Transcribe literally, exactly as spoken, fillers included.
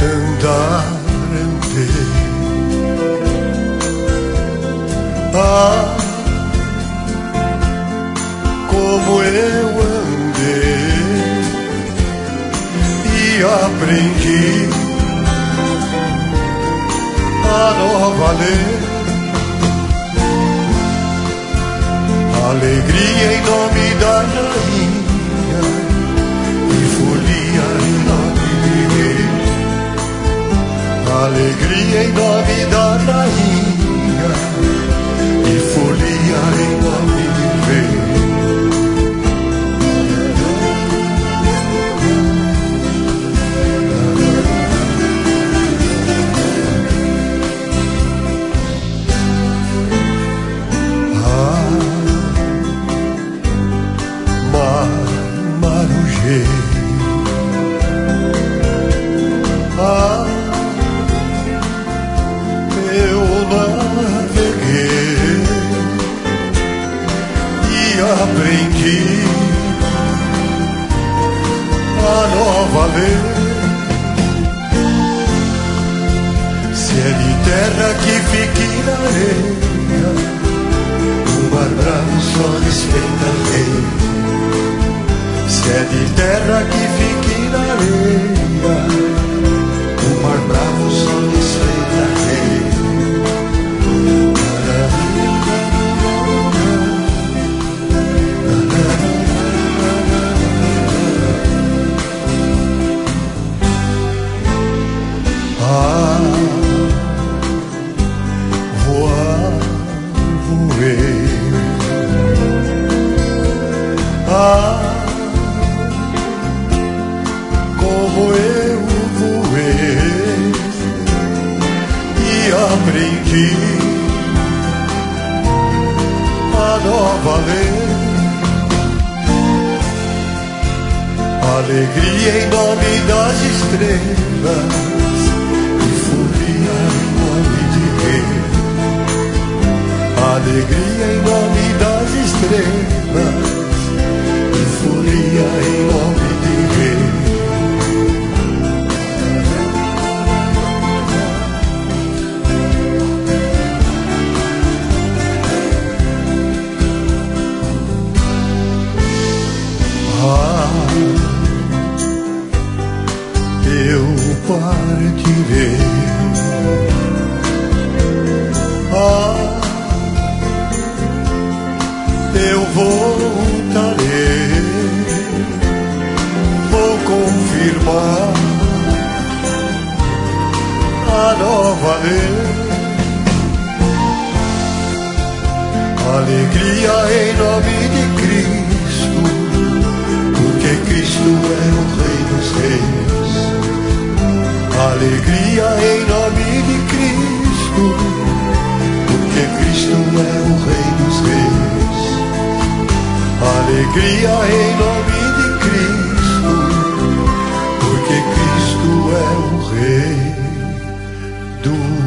andar andei. Ah, como eu andei e aprendi a nova lei. Alegria em nome da rainha e folia em nome de rei. Alegria em nome da rainha e folia em nome de rei. Ah, eu naveguei e aprendi a nova lei. Se é de terra que fique na areia, o mar bravo só respeita a lei. Se é de terra que fique na areia, o mar bravo só respeita a lei. Ah, voar, voei. Ah, como eu voei e aprendi a nova lei. Alegria em nome das estrelas e folia em nome de rei. Alegria em nome das estrelas e folia em nome de rei. Ah, eu partirei. Ah, eu voltarei. Vou confirmar a nova lei. Alegria em nome de Cristo, porque Cristo é o Rei dos Reis. Alegria em nome de Cristo, porque Cristo é o Rei dos Reis. Alegria em nome de Cristo, porque Cristo é o Rei dos Reis.